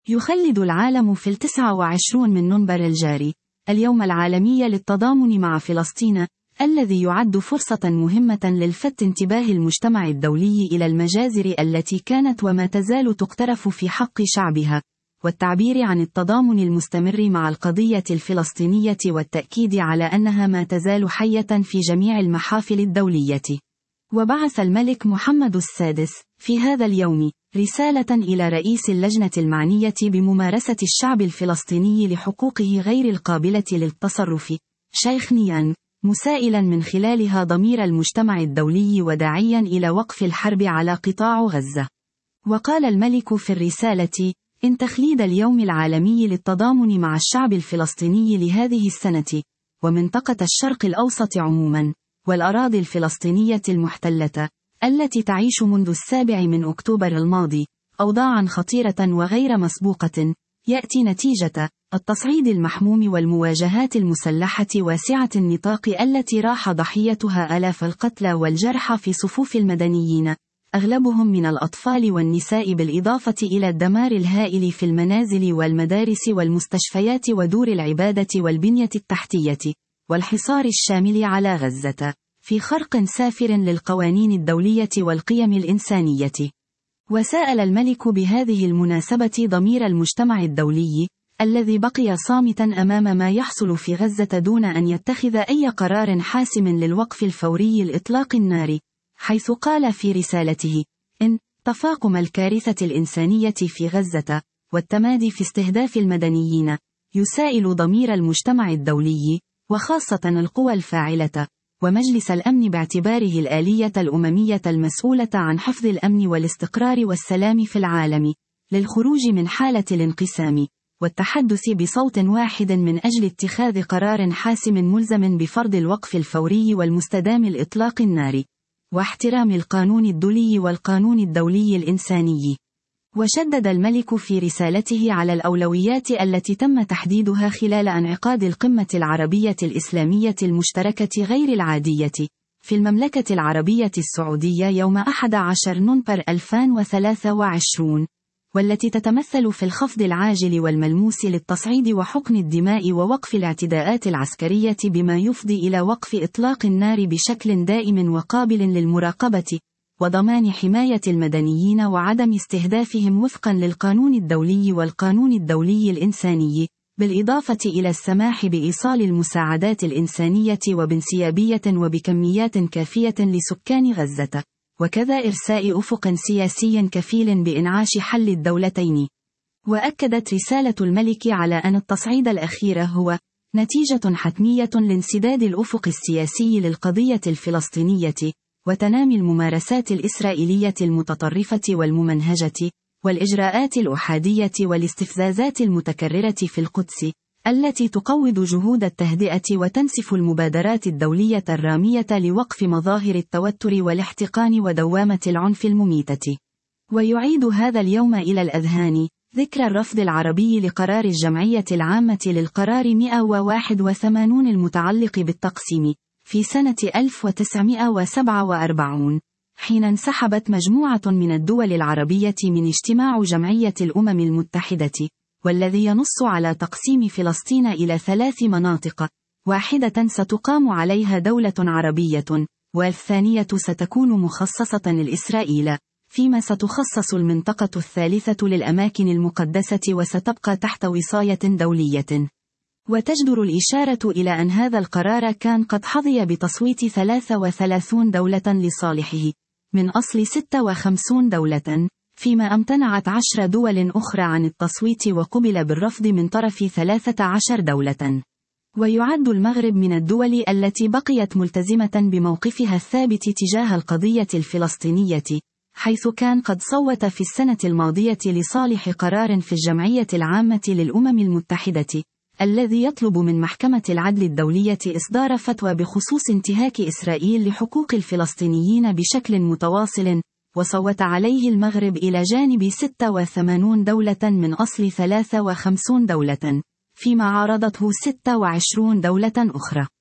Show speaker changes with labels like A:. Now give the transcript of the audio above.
A: يخلد العالم في 29 من نوفمبر الجاري اليوم العالمي للتضامن مع فلسطين، الذي يعد فرصة مهمة للفت انتباه المجتمع الدولي إلى المجازر التي كانت وما تزال تقترف في حق شعبها، والتعبير عن التضامن المستمر مع القضية الفلسطينية والتأكيد على أنها ما تزال حية في جميع المحافل الدولية. وبعث الملك محمد السادس في هذا اليوم رسالة إلى رئيس اللجنة المعنية بممارسة الشعب الفلسطيني لحقوقه غير القابلة للتصرف، شيخ نيان، مسائلا من خلالها ضمير المجتمع الدولي وداعيا إلى وقف الحرب على قطاع غزة. وقال الملك في الرسالة: إن تخليد اليوم العالمي للتضامن مع الشعب الفلسطيني لهذه السنة، ومنطقة الشرق الأوسط عموما، والأراضي الفلسطينية المحتلة، التي تعيش منذ 7 من أكتوبر الماضي أوضاعا خطيرة وغير مسبوقة، يأتي نتيجة التصعيد المحموم والمواجهات المسلحة واسعة النطاق التي راح ضحيتها آلاف القتلى والجرحى في صفوف المدنيين، أغلبهم من الأطفال والنساء، بالإضافة إلى الدمار الهائل في المنازل والمدارس والمستشفيات ودور العبادة والبنية التحتية، والحصار الشامل على غزة، في خرق سافر للقوانين الدولية والقيم الإنسانية. وسأل الملك بهذه المناسبة ضمير المجتمع الدولي، الذي بقي صامتا أمام ما يحصل في غزة دون أن يتخذ أي قرار حاسم للوقف الفوري لإطلاق النار، حيث قال في رسالته: إن تفاقم الكارثة الإنسانية في غزة والتمادي في استهداف المدنيين يسائل ضمير المجتمع الدولي، وخاصة القوى الفاعلة ومجلس الأمن باعتباره الآلية الأممية المسؤولة عن حفظ الأمن والاستقرار والسلام في العالم، للخروج من حالة الانقسام، والتحدث بصوت واحد من أجل اتخاذ قرار حاسم ملزم بفرض الوقف الفوري والمستدام لإطلاق النار، واحترام القانون الدولي والقانون الدولي الإنساني. وشدد الملك في رسالته على الأولويات التي تم تحديدها خلال انعقاد القمة العربية الإسلامية المشتركة غير العادية في المملكة العربية السعودية يوم 11 نوفمبر 2023، والتي تتمثل في الخفض العاجل والملموس للتصعيد وحقن الدماء ووقف الاعتداءات العسكرية، بما يفضي إلى وقف إطلاق النار بشكل دائم وقابل للمراقبة، وضمان حماية المدنيين وعدم استهدافهم وفقا للقانون الدولي والقانون الدولي الإنساني، بالإضافة إلى السماح بإيصال المساعدات الإنسانية وبانسيابية وبكميات كافية لسكان غزة، وكذا إرساء أفق سياسي كفيل بإنعاش حل الدولتين. وأكدت رسالة الملك على أن التصعيد الأخير هو نتيجة حتمية لانسداد الأفق السياسي للقضية الفلسطينية، وتنامي الممارسات الإسرائيلية المتطرفة والممنهجة، والإجراءات الأحادية والاستفزازات المتكررة في القدس، التي تقوض جهود التهدئة وتنسف المبادرات الدولية الرامية لوقف مظاهر التوتر والاحتقان ودوامة العنف المميتة. ويعيد هذا اليوم إلى الأذهان ذكرى الرفض العربي لقرار الجمعية العامة للقرار 181 المتعلق بالتقسيم في سنة 1947، حين انسحبت مجموعة من الدول العربية من اجتماع جمعية الأمم المتحدة، والذي ينص على تقسيم فلسطين إلى 3 مناطق، واحدة ستقام عليها دولة عربية، والثانية ستكون مخصصة لإسرائيل، فيما ستخصص المنطقة الثالثة للأماكن المقدسة وستبقى تحت وصاية دولية. وتجدر الإشارة إلى أن هذا القرار كان قد حظي بتصويت 33 دولة لصالحه من أصل 56 دولة، فيما امتنعت 10 دول أخرى عن التصويت وقبل بالرفض من طرف 13 دولة. ويعد المغرب من الدول التي بقيت ملتزمة بموقفها الثابت تجاه القضية الفلسطينية، حيث كان قد صوت في السنة الماضية لصالح قرار في الجمعية العامة للأمم المتحدة، الذي يطلب من محكمة العدل الدولية إصدار فتوى بخصوص انتهاك إسرائيل لحقوق الفلسطينيين بشكل متواصل، وصوت عليه المغرب إلى جانب 86 دولة من أصل 53 دولة، فيما عارضته 26 دولة أخرى.